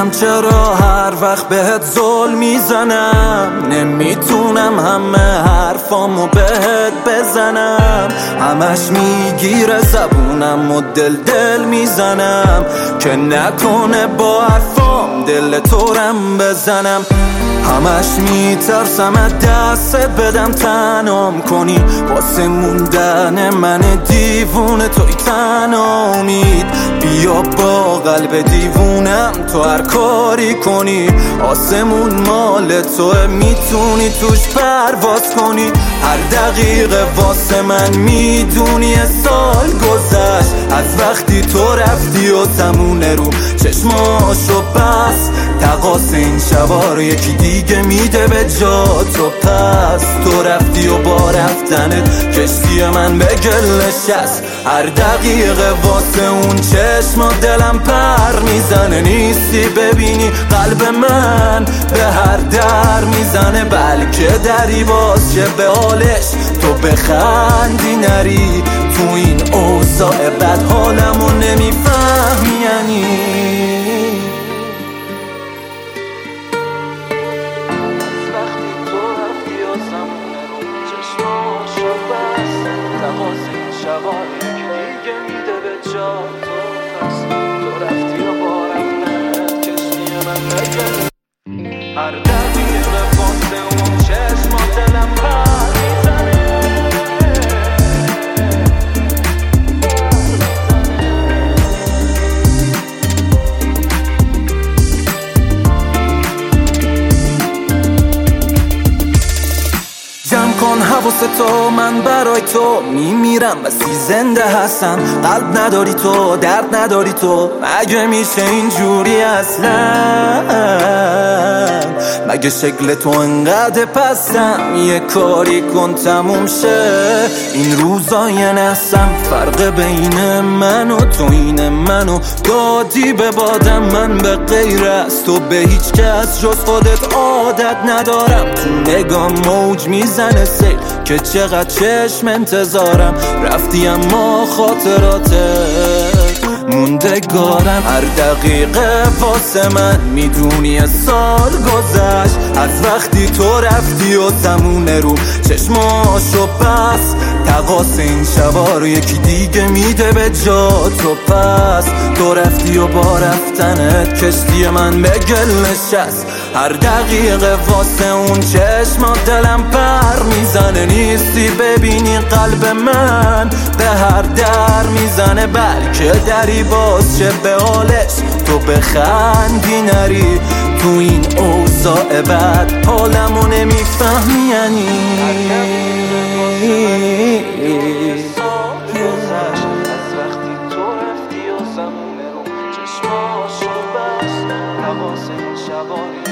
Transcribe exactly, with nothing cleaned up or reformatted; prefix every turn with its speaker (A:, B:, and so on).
A: من چرا هر وقت بهت ظلم میزنم، نمیتونم همه حرفامو بهت بزنم، همش میگیره زبونم و دل دل میزنم که نکنه با حرفام دل تورم بزنم. همش میترسم از دستت بدم تنام کنی، واسه موندن من دیوونه توی تنها امید. بیا با قلب دیوونم تو هر کاری کنی، آسمون مال توه میتونی توش پرواز کنی. هر دقیقه واسه من میدونی سال گذشت از وقتی تو رفتی و زمونه رو چشماشو بس. تقاس این شبا یکی دیگه میده به جا تو، پس تو رفتی و با رفتنت کشتی من به گل نشست. هر دقیقه واسه اون چشما دلم پر میزنه، نیستی ببینی قلب من به هر در میزنه، بلکه دری باز شه به حالش تو بخندی نری. تو این اوضاع بد حالمو نمیفهمی یعنی یکی دیگه میده به جا تو، پس تو رفتی و با رفتنت کشتی من بگل. هر دقیقه واسه اون چشما دلم پر میزنه. جمع کن حواستو، من برای تو میمیرم بسی زنده هستم. قلب نداری تو، درد نداری تو، مگه میشه اینجوری اصلا؟ مگه شکل تو انقدر پستم؟ یه کاری کن تموم شه این روزا، یه نحسم فرق بین من و تو اینه، منو دادی به بادم، من به غیر از تو به هیچ کس جز خودت عادت ندارم. تو نگام موج میزنه سیل که چقدر چشم انتظارم، رفتی اما خاطراتت موندگارم. هر دقیقه واسه من میدونی سال گذشت از وقتی تو رفتی و زمونه رو چشماشو بس. تقاس این شبا رو یکی دیگه میده به جا تو، پس تو رفتی و با رفتنت کشتی من به گل نشست. هر دقیقه واسه اون چشما دلم پر میزنه، نیستی ببینی قلب من به هر در میزنه، بلکه دری باز شه به حالش تو بخندی نری. تو این اوضاع بد حالمو نمیفهمی یعنی از وقتی تو رفتی و زمونه رو چشماشو بست. حواس این شبا